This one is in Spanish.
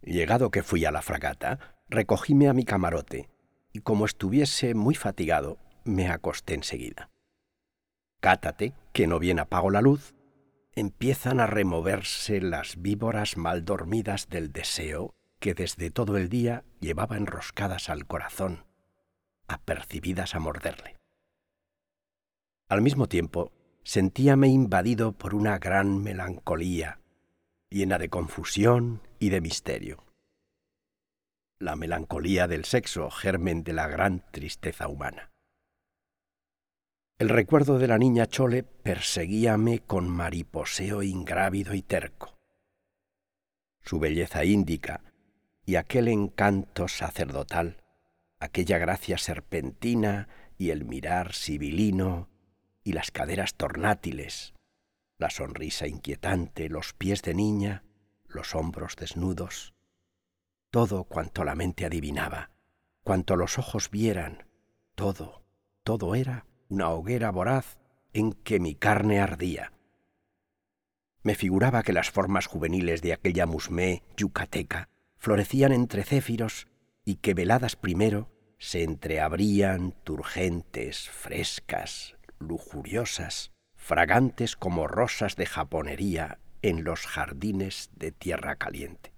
Llegado que fui a la fragata, recogíme a mi camarote, y como estuviese muy fatigado, me acosté enseguida. Cátate, que no bien apago la luz, empiezan a removerse las víboras mal dormidas del deseo que desde todo el día llevaba enroscadas al corazón, apercibidas a morderle. Al mismo tiempo, sentíame invadido por una gran melancolía, llena de confusión y de misterio. La melancolía del sexo, germen de la gran tristeza humana. El recuerdo de la niña Chole perseguíame con mariposeo ingrávido y terco. Su belleza índica y aquel encanto sacerdotal, aquella gracia serpentina y el mirar sibilino y las caderas tornátiles, la sonrisa inquietante, los pies de niña, los hombros desnudos, todo cuanto la mente adivinaba, cuanto los ojos vieran, todo era una hoguera voraz en que mi carne ardía. Me figuraba que las formas juveniles de aquella musmé yucateca florecían entre céfiros y que, veladas primero, se entreabrían turgentes, frescas, lujuriosas, fragantes como rosas de japonería en los jardines de tierra caliente.